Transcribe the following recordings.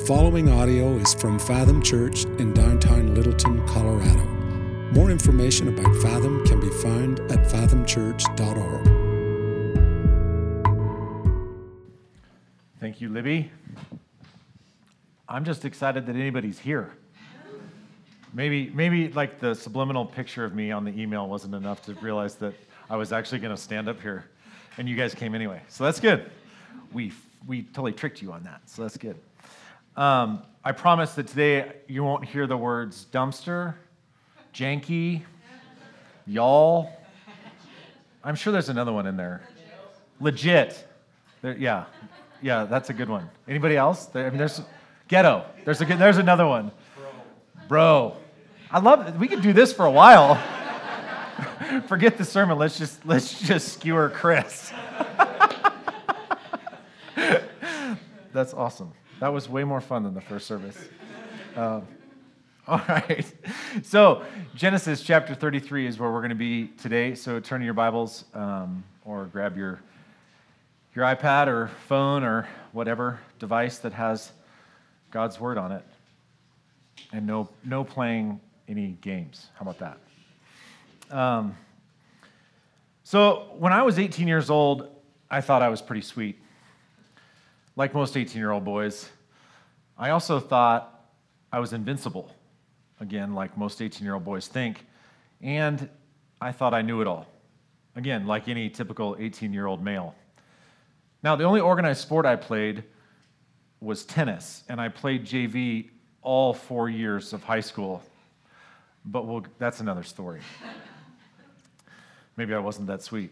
following audio is from Fathom Church in downtown Littleton, Colorado. More information about Fathom can be found at fathomchurch.org. Thank you, Libby. I'm just excited that anybody's here. Maybe like the subliminal picture of me on the email wasn't enough to realize that I was actually going to stand up here, and you guys came anyway. So that's good. We totally tricked you on that, so that's good. I promise that today you won't hear the words dumpster, janky, y'all. I'm sure there's another one in there. Legit. Yeah, that's a good one. Anybody else? There's ghetto. There's another one. Bro. I love it. We could do this for a while. Forget the sermon. Let's just skewer Chris. That's awesome. That was way more fun than the first service. All right. So Genesis chapter 33 is where we're going to be today. So turn to your Bibles or grab your iPad or phone or whatever device that has God's Word on it. And no playing any games. How about that? So when I was 18 years old, I thought I was pretty sweet. Like most 18-year-old boys, I also thought I was invincible. Again, like most 18-year-old boys think. And I thought I knew it all. Again, like any typical 18-year-old male. Now, the only organized sport I played was tennis, and I played JV all 4 years of high school. But that's another story. Maybe I wasn't that sweet.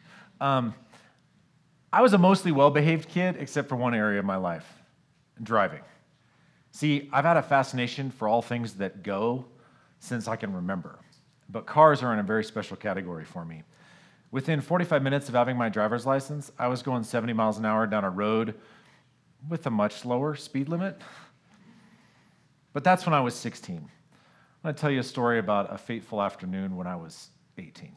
I was a mostly well-behaved kid, except for one area of my life, driving. See, I've had a fascination for all things that go since I can remember. But cars are in a very special category for me. Within 45 minutes of having my driver's license, I was going 70 miles an hour down a road with a much lower speed limit. But that's when I was 16. I'm going to tell you a story about a fateful afternoon when I was 18.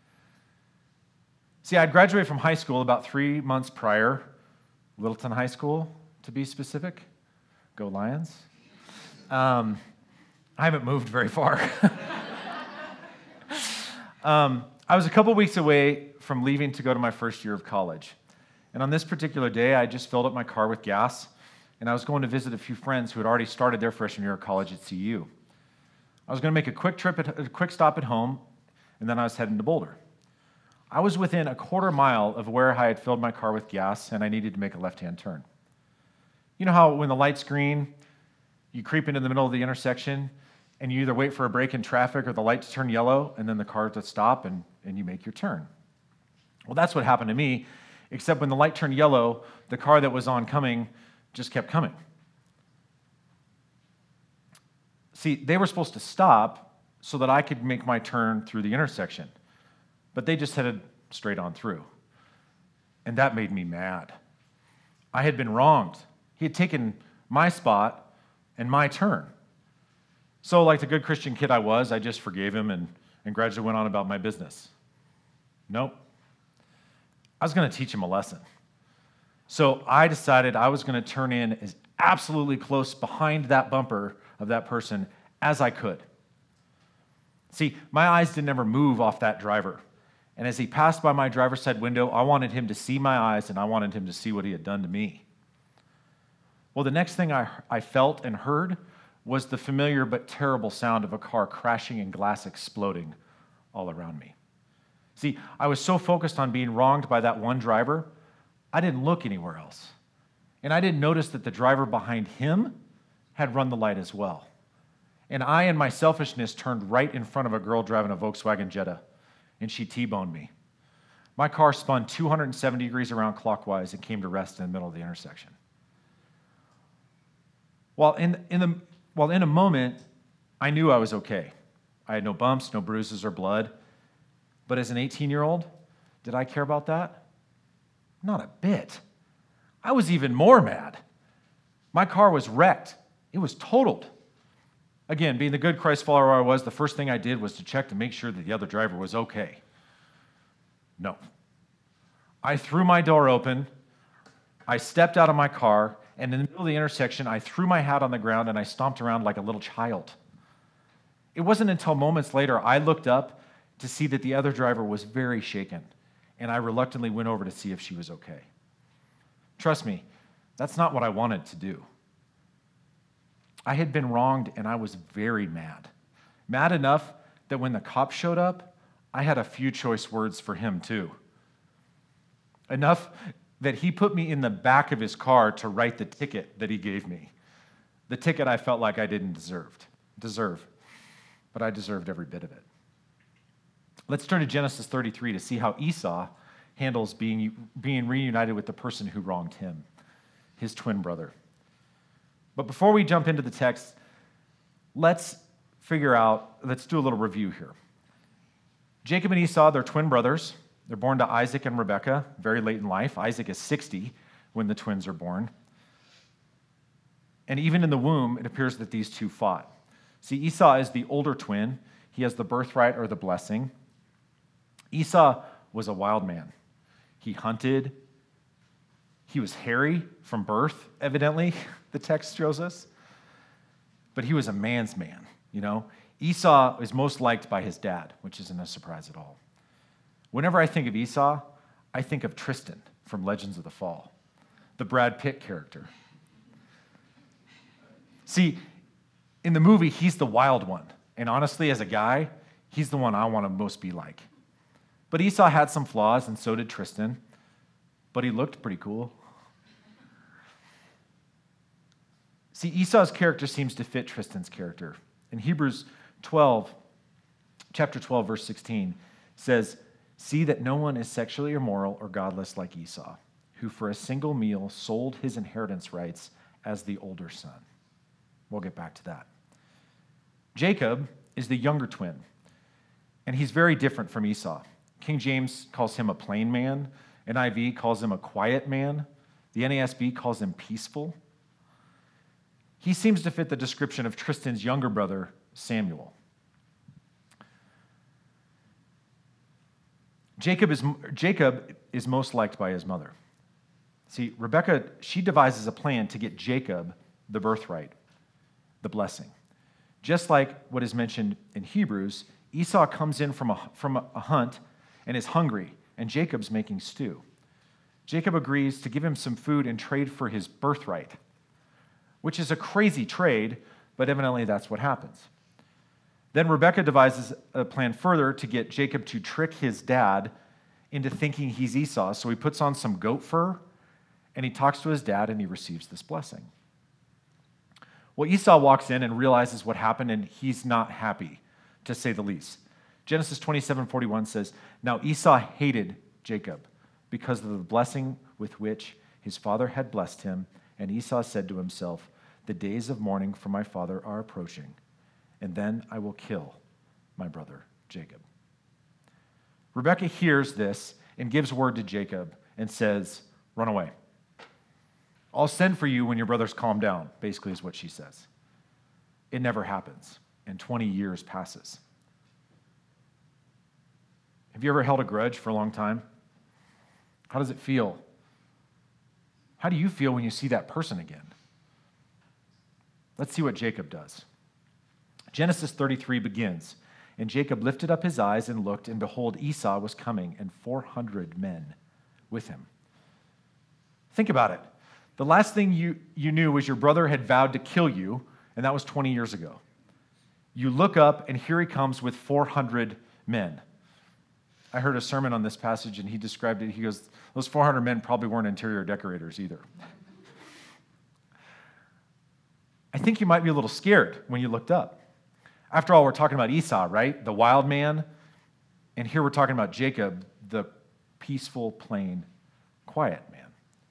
See, I'd graduated from high school about 3 months prior, Littleton High School, to be specific. Go Lions. I haven't moved very far. I was a couple weeks away from leaving to go to my first year of college. And on this particular day, I just filled up my car with gas, and I was going to visit a few friends who had already started their freshman year of college at CU. I was going to make a quick stop at home, and then I was heading to Boulder. I was within a quarter mile of where I had filled my car with gas, and I needed to make a left-hand turn. You know how when the light's green, you creep into the middle of the intersection, and you either wait for a break in traffic or the light to turn yellow, and then the car to stop, and you make your turn. Well, that's what happened to me, except when the light turned yellow, the car that was oncoming just kept coming. See, they were supposed to stop so that I could make my turn through the intersection. But they just headed straight on through. And that made me mad. I had been wronged. He had taken my spot and my turn. So like the good Christian kid I was, I just forgave him and gradually went on about my business. Nope. I was going to teach him a lesson. So I decided I was going to turn in as absolutely close behind that bumper of that person as I could. See, my eyes didn't ever move off that driver. And as he passed by my driver's side window, I wanted him to see my eyes, and I wanted him to see what he had done to me. Well, the next thing I felt and heard was the familiar but terrible sound of a car crashing and glass exploding all around me. See, I was so focused on being wronged by that one driver, I didn't look anywhere else. And I didn't notice that the driver behind him had run the light as well. And I, in my selfishness, turned right in front of a girl driving a Volkswagen Jetta, and she T-boned me. My car spun 270 degrees around clockwise and came to rest in the middle of the intersection. While in a moment, I knew I was okay. I had no bumps, no bruises or blood. But as an 18-year-old, did I care about that? Not a bit. I was even more mad. My car was wrecked. It was totaled. Again, being the good Christ follower I was, the first thing I did was to check to make sure that the other driver was okay. No. I threw my door open, I stepped out of my car, and in the middle of the intersection, I threw my hat on the ground and I stomped around like a little child. It wasn't until moments later I looked up to see that the other driver was very shaken, and I reluctantly went over to see if she was okay. Trust me, that's not what I wanted to do. I had been wronged, and I was very mad. Mad enough that when the cop showed up, I had a few choice words for him too. Enough that he put me in the back of his car to write the ticket that he gave me. The ticket I felt like I didn't deserve, but I deserved every bit of it. Let's turn to Genesis 33 to see how Esau handles being reunited with the person who wronged him, his twin brother. But before we jump into the text, let's do a little review here. Jacob and Esau, they're twin brothers. They're born to Isaac and Rebekah very late in life. Isaac is 60 when the twins are born. And even in the womb, it appears that these two fought. See, Esau is the older twin. He has the birthright or the blessing. Esau was a wild man. He hunted. He was hairy from birth, evidently, the text shows us. But he was a man's man, you know. Esau is most liked by his dad, which isn't a surprise at all. Whenever I think of Esau, I think of Tristan from Legends of the Fall, the Brad Pitt character. See, in the movie, he's the wild one. And honestly, as a guy, he's the one I want to most be like. But Esau had some flaws, and so did Tristan. But he looked pretty cool. See, Esau's character seems to fit Tristan's character. In Hebrews 12, chapter 12, verse 16, says, "See that no one is sexually immoral or godless like Esau, who for a single meal sold his inheritance rights as the older son." We'll get back to that. Jacob is the younger twin, and he's very different from Esau. King James calls him a plain man. NIV calls him a quiet man. The NASB calls him peaceful. He seems to fit the description of Tristan's younger brother, Samuel. Jacob is most liked by his mother. See, Rebekah, she devises a plan to get Jacob the birthright, the blessing. Just like what is mentioned in Hebrews, Esau comes in from a hunt and is hungry, and Jacob's making stew. Jacob agrees to give him some food in trade for his birthright, which is a crazy trade, but evidently that's what happens. Then Rebekah devises a plan further to get Jacob to trick his dad into thinking he's Esau. So he puts on some goat fur, and he talks to his dad, and he receives this blessing. Well, Esau walks in and realizes what happened, and he's not happy, to say the least. Genesis 27:41 says, "Now Esau hated Jacob because of the blessing with which his father had blessed him, and Esau said to himself, 'The days of mourning for my father are approaching, and then I will kill my brother Jacob.'" Rebekah hears this and gives word to Jacob and says, "Run away. I'll send for you when your brothers calm down," basically is what she says. It never happens, and 20 years passes. Have you ever held a grudge for a long time? How does it feel? How do you feel when you see that person again? Let's see what Jacob does. Genesis 33 begins, "And Jacob lifted up his eyes and looked, and behold, Esau was coming, and 400 men with him." Think about it. The last thing you knew was your brother had vowed to kill you, and that was 20 years ago. You look up, and here he comes with 400 men. I heard a sermon on this passage, and he described it. He goes, those 400 men probably weren't interior decorators either. I think you might be a little scared when you looked up. After all, we're talking about Esau, right? The wild man. And here we're talking about Jacob, the peaceful, plain, quiet man.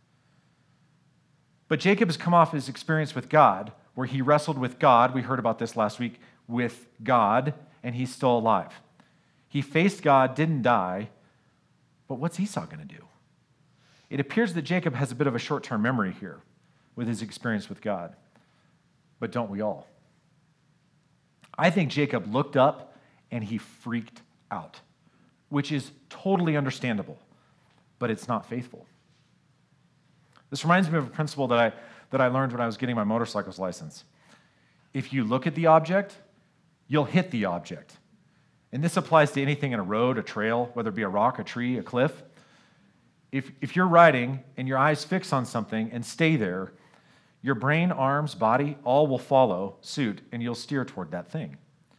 But Jacob has come off his experience with God, where he wrestled with God. We heard about this last week, with God, and he's still alive. He faced God, didn't die, but what's Esau going to do? It appears that Jacob has a bit of a short-term memory here with his experience with God, but don't we all? I think Jacob looked up and he freaked out, which is totally understandable, but it's not faithful. This reminds me of a principle that that I learned when I was getting my motorcycle's license. If you look at the object, you'll hit the object. And this applies to anything in a road, a trail, whether it be a rock, a tree, a cliff. If you're riding and your eyes fix on something and stay there, your brain, arms, body, all will follow suit, and you'll steer toward that thing.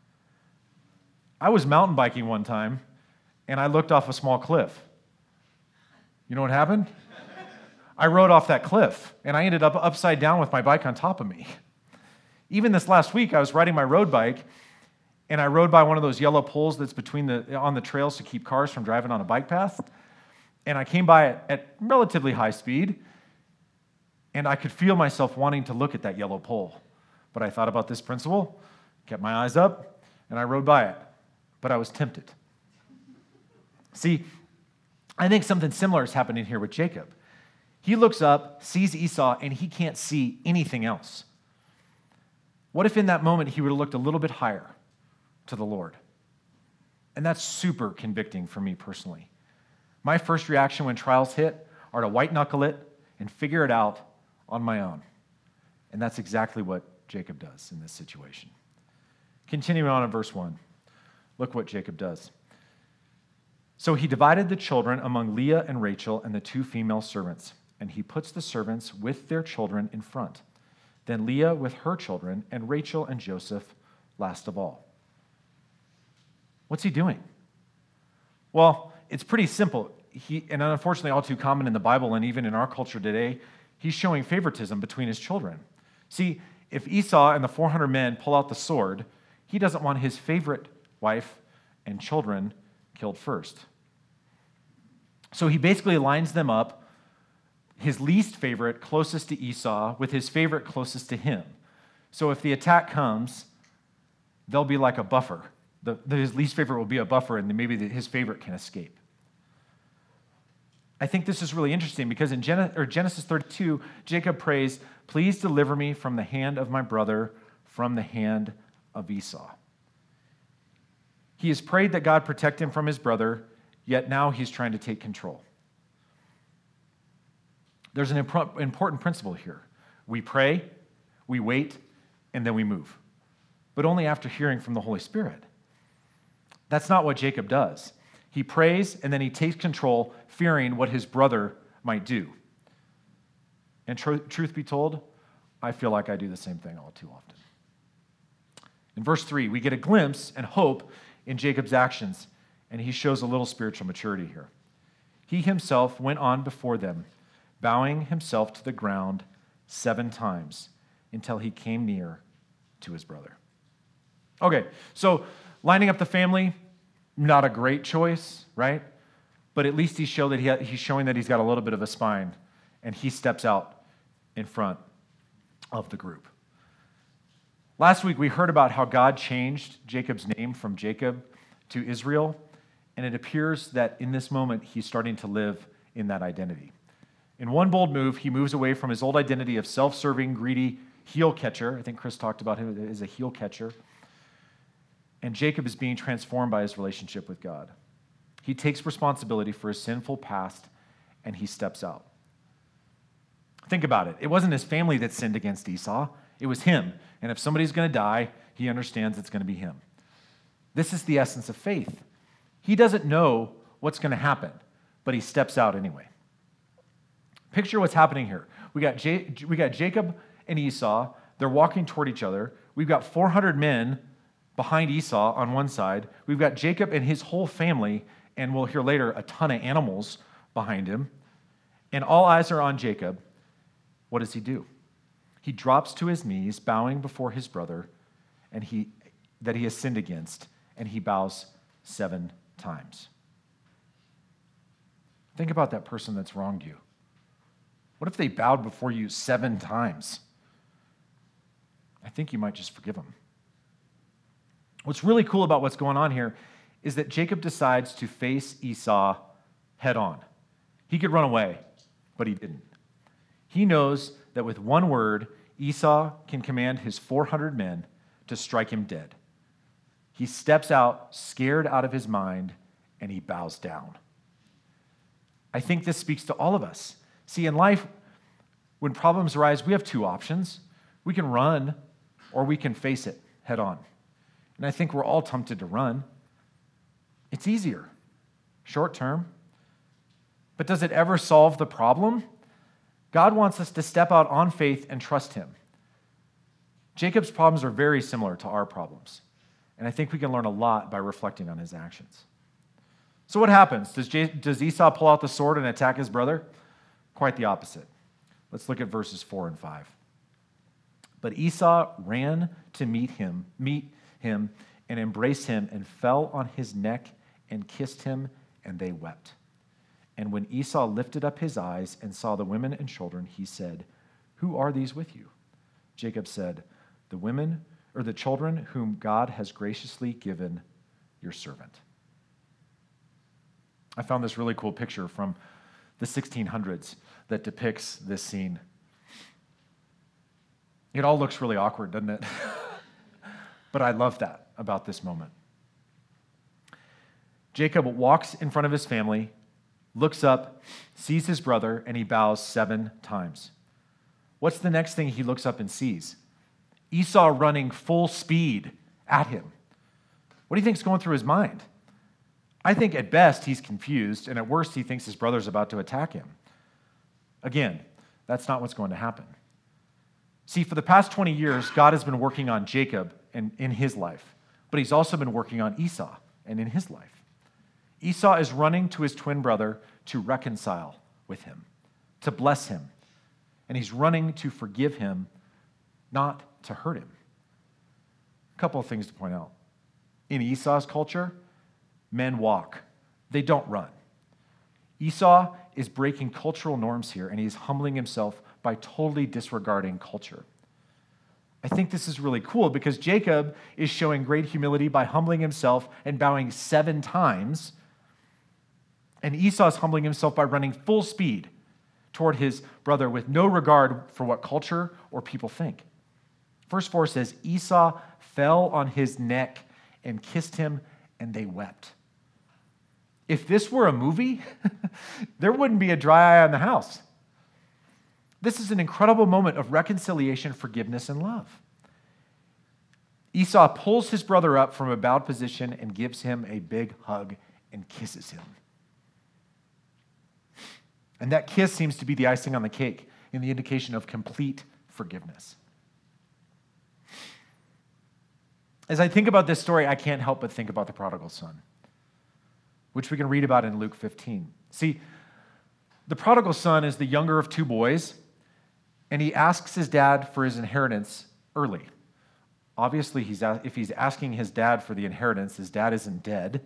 I was mountain biking one time, and I looked off a small cliff. You know what happened? I rode off that cliff, and I ended up upside down with my bike on top of me. Even this last week, I was riding my road bike, and I rode by one of those yellow poles that's on the trails to keep cars from driving on a bike path. And I came by it at relatively high speed, and I could feel myself wanting to look at that yellow pole. But I thought about this principle, kept my eyes up, and I rode by it. But I was tempted. See, I think something similar is happening here with Jacob. He looks up, sees Esau, and he can't see anything else. What if in that moment he would have looked a little bit higher to the Lord? And that's super convicting for me personally. My first reaction when trials hit are to white knuckle it and figure it out on my own. And that's exactly what Jacob does in this situation. Continuing on in verse 1, look what Jacob does. So he divided the children among Leah and Rachel and the 2 female servants, and he puts the servants with their children in front, then Leah with her children, and Rachel and Joseph last of all. What's he doing? Well, it's pretty simple. And unfortunately all too common in the Bible and even in our culture today, he's showing favoritism between his children. See, if Esau and the 400 men pull out the sword, he doesn't want his favorite wife and children killed first. So he basically lines them up, his least favorite closest to Esau with his favorite closest to him. So if the attack comes, they'll be like a buffer. His least favorite will be a buffer, and maybe his favorite can escape. I think this is really interesting because in Genesis 32, Jacob prays, "Please deliver me from the hand of my brother, from the hand of Esau." He has prayed that God protect him from his brother, yet now he's trying to take control. There's an important principle here. We pray, we wait, and then we move. But only after hearing from the Holy Spirit. That's not what Jacob does. He prays, and then he takes control, fearing what his brother might do. And truth be told, I feel like I do the same thing all too often. In verse 3, we get a glimpse and hope in Jacob's actions, and he shows a little spiritual maturity here. He himself went on before them, bowing himself to the ground 7 times until he came near to his brother. Okay, so lining up the family, not a great choice, right? But at least he's showing that he's got a little bit of a spine, and he steps out in front of the group. Last week, we heard about how God changed Jacob's name from Jacob to Israel, and it appears that in this moment, he's starting to live in that identity. In one bold move, he moves away from his old identity of self-serving, greedy heel catcher. I think Chris talked about him as a heel catcher. And Jacob is being transformed by his relationship with God. He takes responsibility for his sinful past, and he steps out. Think about it. It wasn't his family that sinned against Esau. It was him. And if somebody's going to die, he understands it's going to be him. This is the essence of faith. He doesn't know what's going to happen, but he steps out anyway. Picture what's happening here. We got Jacob and Esau. They're walking toward each other. We've got 400 men behind Esau on one side. We've got Jacob and his whole family, and we'll hear later a ton of animals behind him. And all eyes are on Jacob. What does he do? He drops to his knees, bowing before his brother and that he has sinned against, and he bows 7 times. Think about that person that's wronged you. What if they bowed before you 7 times? I think you might just forgive them. What's really cool about what's going on here is that Jacob decides to face Esau head on. He could run away, but he didn't. He knows that with one word, Esau can command his 400 men to strike him dead. He steps out, scared out of his mind, and he bows down. I think this speaks to all of us. See, in life, When problems arise, we have two options. We can run or we can face it head on. And I think we're all tempted to run. It's easier, short term. But does it ever solve the problem? God wants us to step out on faith and trust him. Jacob's problems are very similar to our problems. And I think we can learn a lot by reflecting on his actions. So what happens? Does Esau pull out the sword and attack his brother? Quite the opposite. Let's look at verses 4 and 5. But Esau ran to meet him and embraced him and fell on his neck and kissed him, and they wept. And when Esau lifted up his eyes and saw the women and children, he said, "Who are these with you?" Jacob said, the children whom God has graciously given your servant." I found this really cool picture from the 1600s that depicts this scene. It all looks really awkward, doesn't it? But I love that about this moment. Jacob walks in front of his family, looks up, sees his brother, and he bows 7 times. What's the next thing he looks up and sees? Esau running full speed at him. What do you think is going through his mind? I think at best he's confused, and at worst he thinks his brother's about to attack him. Again, that's not what's going to happen. See, for the past 20 years, God has been working on Jacob and in his life, but he's also been working on Esau and in his life. Esau is running to his twin brother to reconcile with him, to bless him, and he's running to forgive him, not to hurt him. A couple of things to point out. In Esau's culture, men walk. They don't run. Esau is breaking cultural norms here, and he's humbling himself by totally disregarding culture. I think this is really cool because Jacob is showing great humility by humbling himself and bowing 7 times, and Esau is humbling himself by running full speed toward his brother with no regard for what culture or people think. Verse 4 says, Esau fell on his neck and kissed him, and they wept. If this were a movie, there wouldn't be a dry eye on the house. This is an incredible moment of reconciliation, forgiveness, and love. Esau pulls his brother up from a bowed position and gives him a big hug and kisses him. And that kiss seems to be the icing on the cake in the indication of complete forgiveness. As I think about this story, I can't help but think about the prodigal son, which we can read about in Luke 15. See, the prodigal son is the younger of 2 boys, and he asks his dad for his inheritance early. Obviously, if he's asking his dad for the inheritance, his dad isn't dead,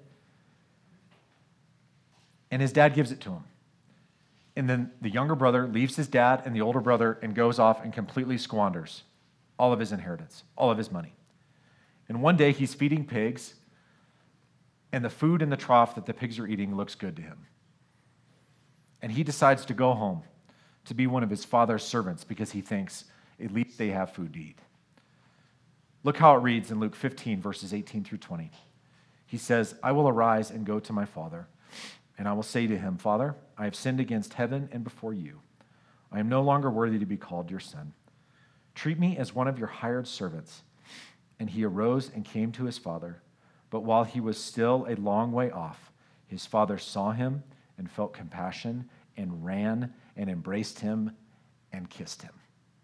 and his dad gives it to him. And then the younger brother leaves his dad and the older brother and goes off and completely squanders all of his inheritance, all of his money. And one day he's feeding pigs, and the food in the trough that the pigs are eating looks good to him. And he decides to go home to be one of his father's servants because he thinks at least they have food to eat. Look how it reads in Luke 15, verses 18 through 20. He says, "I will arise and go to my father, and I will say to him, 'Father, I have sinned against heaven and before you. I am no longer worthy to be called your son. Treat me as one of your hired servants.' And he arose and came to his father. But while he was still a long way off, his father saw him and felt compassion and ran and embraced him and kissed him."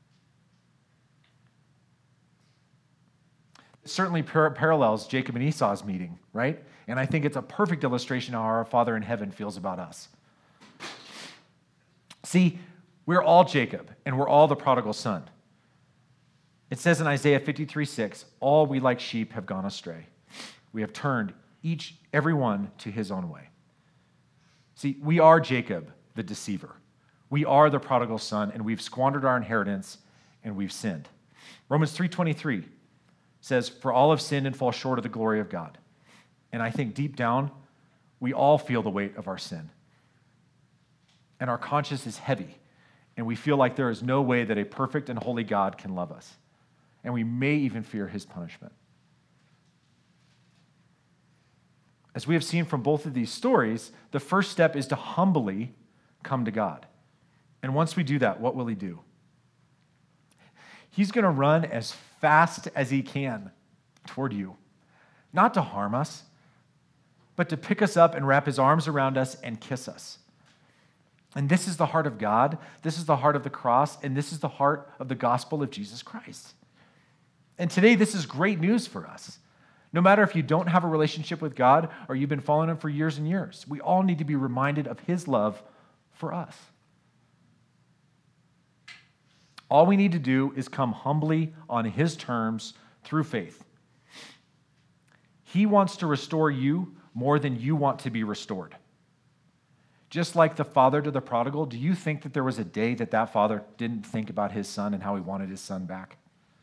It certainly parallels Jacob and Esau's meeting, right? And I think it's a perfect illustration of how our Father in heaven feels about us. See, we're all Jacob, and we're all the prodigal son. It says in Isaiah 53:6, "All we like sheep have gone astray. We have turned everyone to his own way." See, we are Jacob, the deceiver. We are the prodigal son, and we've squandered our inheritance, and we've sinned. Romans 3:23 says, "For all have sinned and fall short of the glory of God." And I think deep down, we all feel the weight of our sin. And our conscience is heavy, and we feel like there is no way that a perfect and holy God can love us. And we may even fear his punishment. As we have seen from both of these stories, the first step is to humbly come to God. And once we do that, what will he do? He's going to run as fast as he can toward you, not to harm us, but to pick us up and wrap his arms around us and kiss us. And this is the heart of God. This is the heart of the cross. And this is the heart of the gospel of Jesus Christ. And today, this is great news for us. No matter if you don't have a relationship with God or you've been following him for years and years, we all need to be reminded of his love for us. All we need to do is come humbly on his terms through faith. He wants to restore you more than you want to be restored. Just like the father to the prodigal, do you think that there was a day that that father didn't think about his son and how he wanted his son back?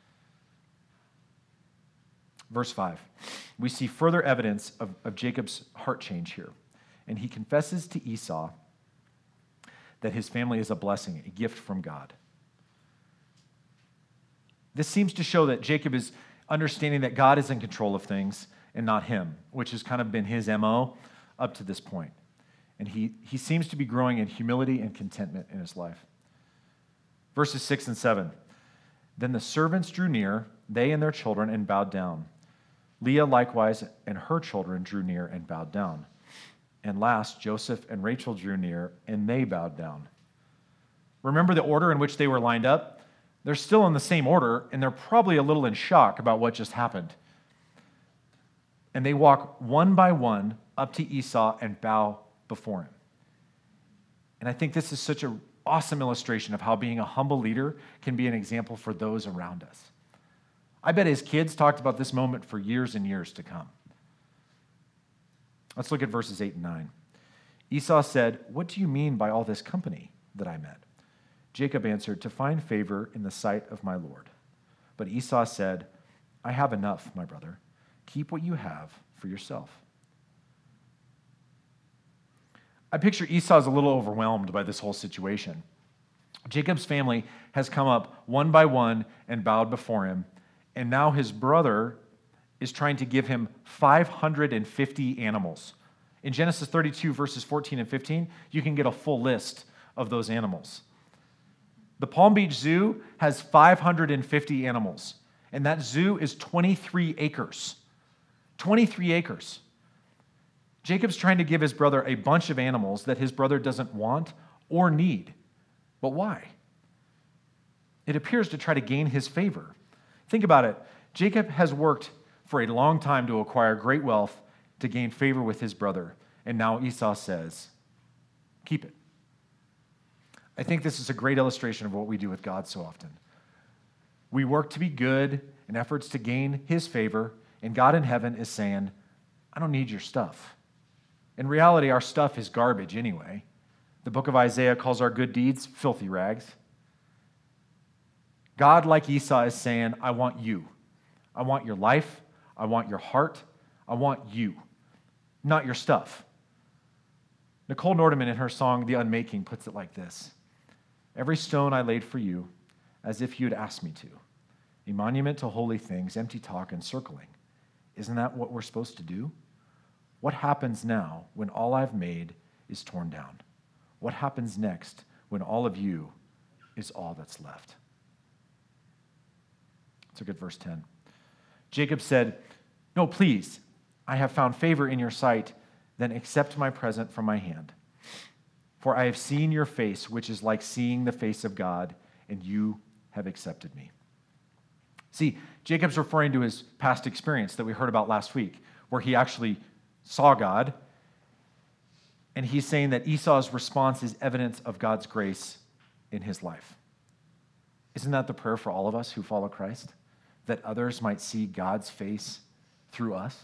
Verse 5, we see further evidence of Jacob's heart change here. And he confesses to Esau that his family is a blessing, a gift from God. This seems to show that Jacob is understanding that God is in control of things and not him, which has kind of been his MO up to this point. And he seems to be growing in humility and contentment in his life. Verses 6 and 7. Then the servants drew near, they and their children, and bowed down. Leah likewise and her children drew near and bowed down. And last, Joseph and Rachel drew near, and they bowed down. Remember the order in which they were lined up? They're still in the same order, and they're probably a little in shock about what just happened. And they walk one by one up to Esau and bow before him. And I think this is such an awesome illustration of how being a humble leader can be an example for those around us. I bet his kids talked about this moment for years and years to come. Let's look at verses 8 and 9. Esau said, "What do you mean by all this company that I met?" Jacob answered, "To find favor in the sight of my Lord." But Esau said, "I have enough, my brother. Keep what you have for yourself." I picture Esau's a little overwhelmed by this whole situation. Jacob's family has come up one by one and bowed before him, and now his brother is trying to give him 550 animals. In Genesis 32, verses 14 and 15, you can get a full list of those animals. The Palm Beach Zoo has 550 animals, and that zoo is 23 acres. 23 acres. Jacob's trying to give his brother a bunch of animals that his brother doesn't want or need. But why? It appears to try to gain his favor. Think about it. Jacob has worked for a long time to acquire great wealth to gain favor with his brother. And now Esau says, keep it. I think this is a great illustration of what we do with God so often. We work to be good in efforts to gain his favor, and God in heaven is saying, I don't need your stuff. In reality, our stuff is garbage anyway. The book of Isaiah calls our good deeds filthy rags. God, like Esau, is saying, I want you. I want your life. I want your heart. I want you, not your stuff. Nicole Nordeman, in her song, The Unmaking, puts it like this. Every stone I laid for you, as if you'd asked me to. A monument to holy things, empty talk and circling. Isn't that what we're supposed to do? What happens now when all I've made is torn down? What happens next when all of you is all that's left? Let's look at verse 10. Jacob said, No, please, I have found favor in your sight, then accept my present from my hand. For I have seen your face, which is like seeing the face of God, and you have accepted me. See, Jacob's referring to his past experience that we heard about last week, where he actually saw God, and he's saying that Esau's response is evidence of God's grace in his life. Isn't that the prayer for all of us who follow Christ? That others might see God's face through us?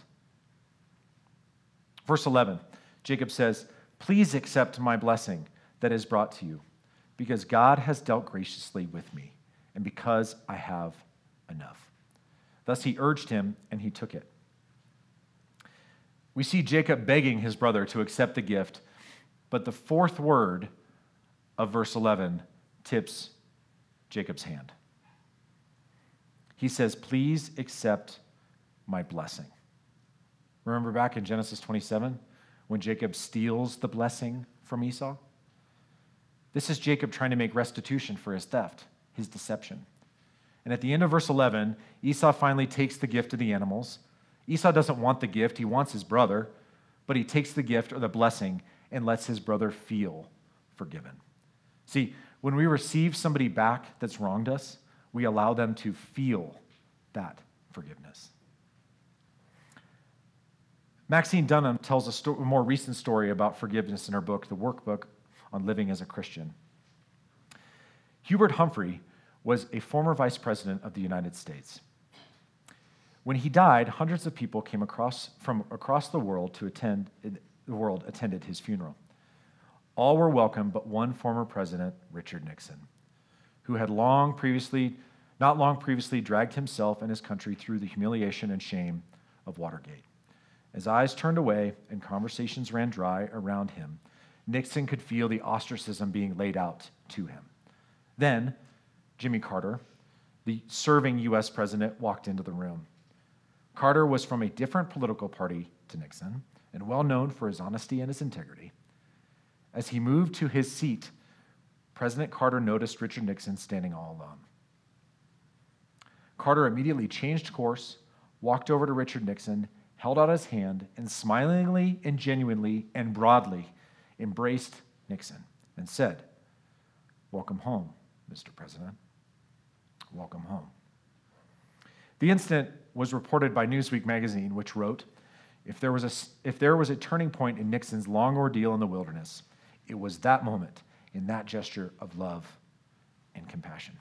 Verse 11, Jacob says, Please accept my blessing that is brought to you, because God has dealt graciously with me, and because I have enough. Thus he urged him, and he took it. We see Jacob begging his brother to accept the gift, but the fourth word of verse 11 tips Jacob's hand. He says, Please accept my blessing. Remember back in Genesis 27 when Jacob steals the blessing from Esau? This is Jacob trying to make restitution for his theft, his deception. And at the end of verse 11, Esau finally takes the gift of the animals. Esau doesn't want the gift, he wants his brother, but he takes the gift or the blessing and lets his brother feel forgiven. See, when we receive somebody back that's wronged us, we allow them to feel that forgiveness. Maxine Dunham tells a more recent story about forgiveness in her book, The Workbook on Living as a Christian. Hubert Humphrey was a former vice president of the United States. When he died, hundreds of people came from across the world attended his funeral. All were welcome but one former president, Richard Nixon, who had not long previously dragged himself and his country through the humiliation and shame of Watergate. As eyes turned away and conversations ran dry around him, Nixon could feel the ostracism being laid out to him. Then, Jimmy Carter, the serving U.S. president, walked into the room. Carter was from a different political party to Nixon and well known for his honesty and his integrity. As he moved to his seat, President Carter noticed Richard Nixon standing all alone. Carter immediately changed course, walked over to Richard Nixon, held out his hand, and smilingly and genuinely and broadly embraced Nixon and said, "Welcome home, Mr. President. Welcome home." The incident was reported by Newsweek magazine, which wrote, if there was a turning point in Nixon's long ordeal in the wilderness, it was that moment in that gesture of love and compassion.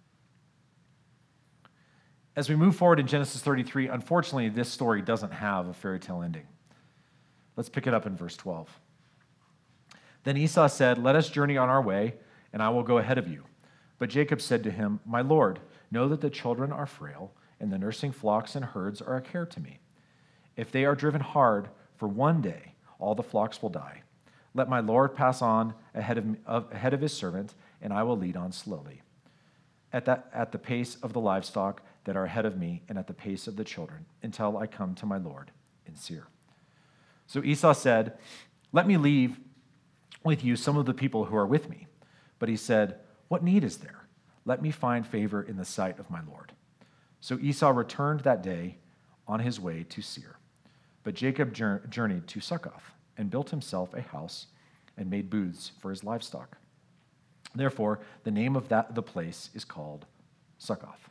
As we move forward in Genesis 33, unfortunately, this story doesn't have a fairy tale ending. Let's pick it up in verse 12. Then Esau said, "Let us journey on our way, and I will go ahead of you." But Jacob said to him, "My lord, know that the children are frail, and the nursing flocks and herds are a care to me. If they are driven hard for one day, all the flocks will die. Let my lord pass on ahead of his servant, and I will lead on slowly, at the pace of the livestock that are ahead of me, and at the pace of the children, until I come to my lord in Seir." So Esau said, "Let me leave with you some of the people who are with me." But he said, "What need is there? Let me find favor in the sight of my lord." So Esau returned that day on his way to Seir. But Jacob journeyed to Succoth and built himself a house and made booths for his livestock. Therefore, the name of the place is called Succoth.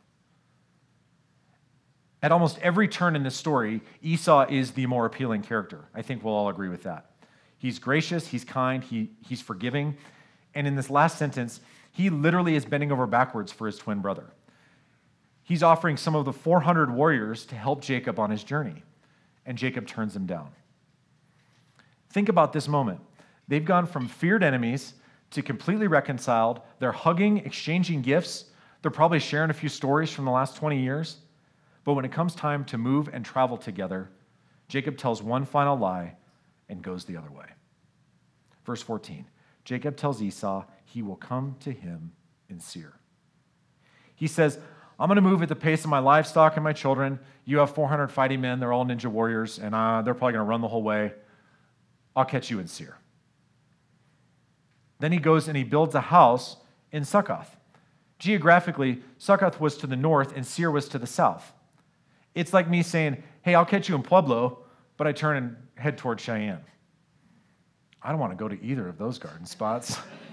At almost every turn in this story, Esau is the more appealing character. I think we'll all agree with that. He's gracious, he's kind, he's forgiving. And in this last sentence, he literally is bending over backwards for his twin brother. He's offering some of the 400 warriors to help Jacob on his journey, and Jacob turns them down. Think about this moment. They've gone from feared enemies to completely reconciled. They're hugging, exchanging gifts. They're probably sharing a few stories from the last 20 years. But when it comes time to move and travel together, Jacob tells one final lie and goes the other way. Verse 14, Jacob tells Esau he will come to him in Seir. He says, "I'm going to move at the pace of my livestock and my children. You have 400 fighting men. They're all ninja warriors, and they're probably going to run the whole way. I'll catch you in Seir." Then he goes and he builds a house in Succoth. Geographically, Succoth was to the north and Seir was to the south. It's like me saying, "Hey, I'll catch you in Pueblo," but I turn and head toward Cheyenne. I don't want to go to either of those garden spots.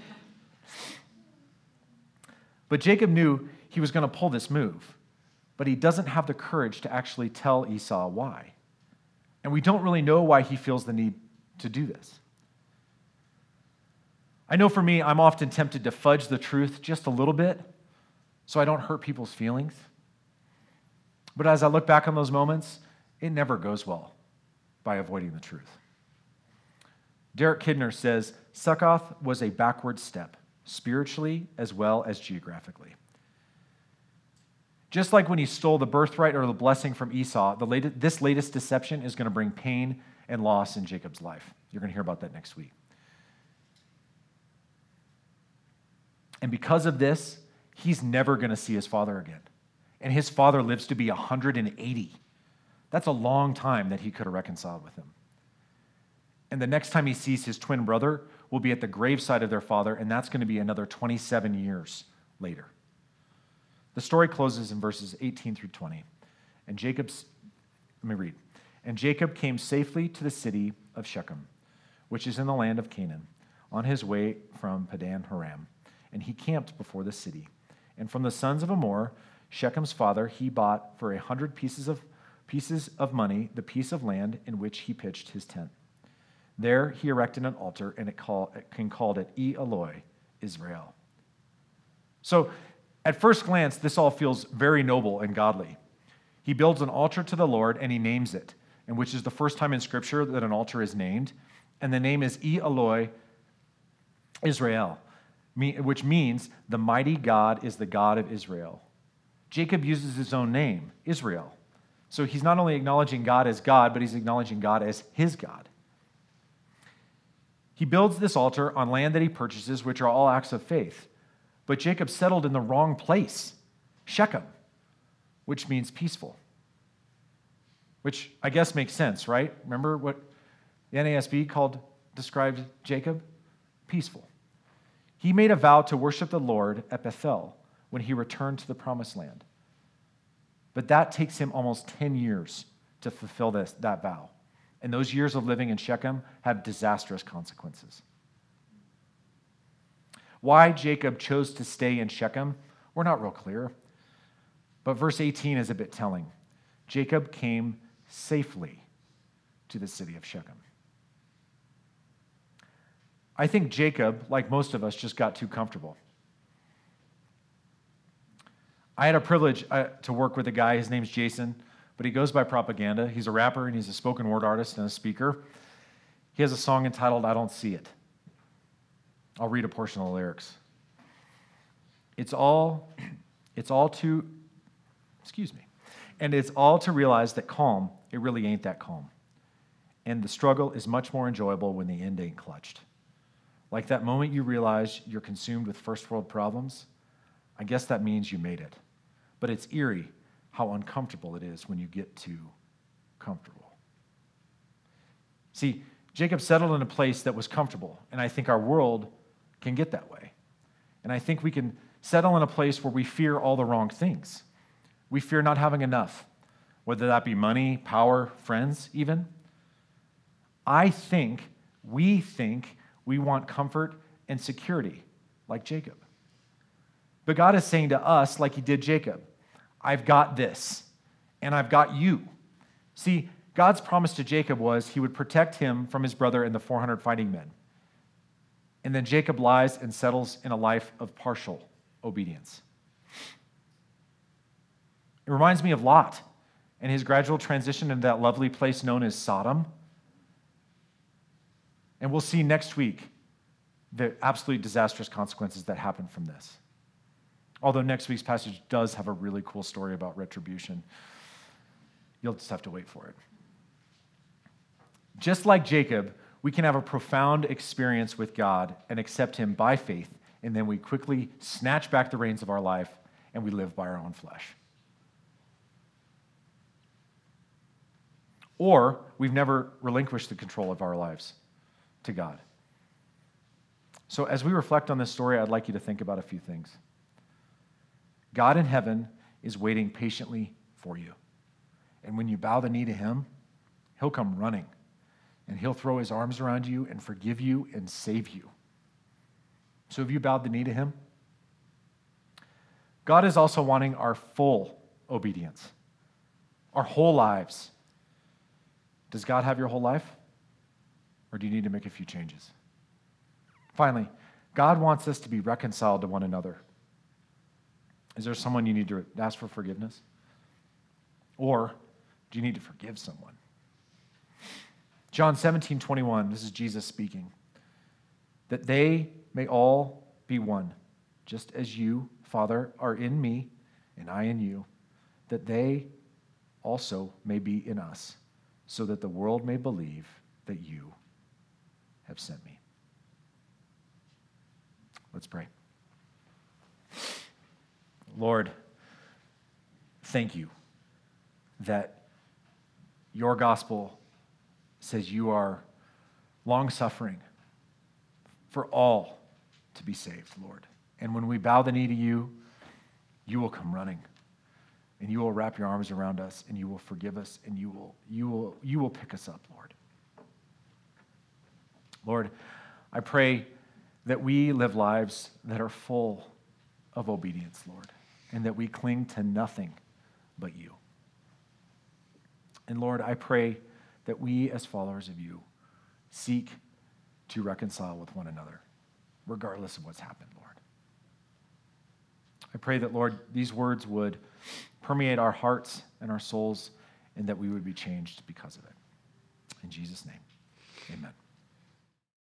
But Jacob knew he was going to pull this move, but he doesn't have the courage to actually tell Esau why. And we don't really know why he feels the need to do this. I know for me, I'm often tempted to fudge the truth just a little bit so I don't hurt people's feelings. But as I look back on those moments, it never goes well by avoiding the truth. Derek Kidner says, Succoth was a backward step, spiritually as well as geographically. Just like when he stole the birthright or the blessing from Esau, this latest deception is going to bring pain and loss in Jacob's life. You're going to hear about that next week. And because of this, he's never going to see his father again. And his father lives to be 180. That's a long time that he could have reconciled with him. And the next time he sees his twin brother will be at the graveside of their father, and that's going to be another 27 years later. The story closes in verses 18 through 20. And let me read. And Jacob came safely to the city of Shechem, which is in the land of Canaan, on his way from Padan Aram. And he camped before the city. And from the sons of Hamor, Shechem's father, he bought for 100 pieces of money the piece of land in which he pitched his tent. There he erected an altar, and called it Eloi, Israel. So, at first glance, this all feels very noble and godly. He builds an altar to the Lord, and he names it, and which is the first time in Scripture that an altar is named. And the name is Eloi, Israel, which means the mighty God is the God of Israel. Jacob uses his own name, Israel. So he's not only acknowledging God as God, but he's acknowledging God as his God. He builds this altar on land that he purchases, which are all acts of faith. But Jacob settled in the wrong place, Shechem, which means peaceful. Which I guess makes sense, right? Remember what the NASB described Jacob? Peaceful. He made a vow to worship the Lord at Bethel when he returned to the promised land. But that takes him almost 10 years to fulfill that vow. And those years of living in Shechem have disastrous consequences. Why Jacob chose to stay in Shechem, we're not real clear. But verse 18 is a bit telling. Jacob came safely to the city of Shechem. I think Jacob, like most of us, just got too comfortable. I had a privilege to work with a guy, his name's Jason, but he goes by Propaganda. He's a rapper and he's a spoken word artist and a speaker. He has a song entitled, I Don't See It. I'll read a portion of the lyrics. And it's all to realize that calm, it really ain't that calm. And the struggle is much more enjoyable when the end ain't clutched. Like that moment you realize you're consumed with first world problems, I guess that means you made it. But it's eerie how uncomfortable it is when you get too comfortable. See, Jacob settled in a place that was comfortable, and I think our world can get that way. And I think we can settle in a place where we fear all the wrong things. We fear not having enough, whether that be money, power, friends, even. We think we want comfort and security, like Jacob. But God is saying to us, like he did Jacob, I've got this, and I've got you. See, God's promise to Jacob was he would protect him from his brother and the 400 fighting men. And then Jacob lies and settles in a life of partial obedience. It reminds me of Lot and his gradual transition into that lovely place known as Sodom. And we'll see next week the absolutely disastrous consequences that happen from this. Although next week's passage does have a really cool story about retribution. You'll just have to wait for it. Just like Jacob, we can have a profound experience with God and accept him by faith, and then we quickly snatch back the reins of our life and we live by our own flesh. Or we've never relinquished the control of our lives to God. So as we reflect on this story, I'd like you to think about a few things. God in heaven is waiting patiently for you. And when you bow the knee to him, he'll come running. And he'll throw his arms around you and forgive you and save you. So have you bowed the knee to him? God is also wanting our full obedience, our whole lives. Does God have your whole life? Or do you need to make a few changes? Finally, God wants us to be reconciled to one another. Is there someone you need to ask for forgiveness? Or do you need to forgive someone? John 17:21, this is Jesus speaking. That they may all be one, just as you, Father, are in me and I in you, that they also may be in us, so that the world may believe that you have sent me. Let's pray. Lord, thank you that your gospel says you are long-suffering for all to be saved, Lord. And when we bow the knee to you, you will come running, and you will wrap your arms around us, and you will forgive us, and you will pick us up, Lord. Lord, I pray that we live lives that are full of obedience, Lord, and that we cling to nothing but you. And Lord, I pray that we as followers of you seek to reconcile with one another, regardless of what's happened, Lord. I pray that, Lord, these words would permeate our hearts and our souls, and that we would be changed because of it. In Jesus' name, amen.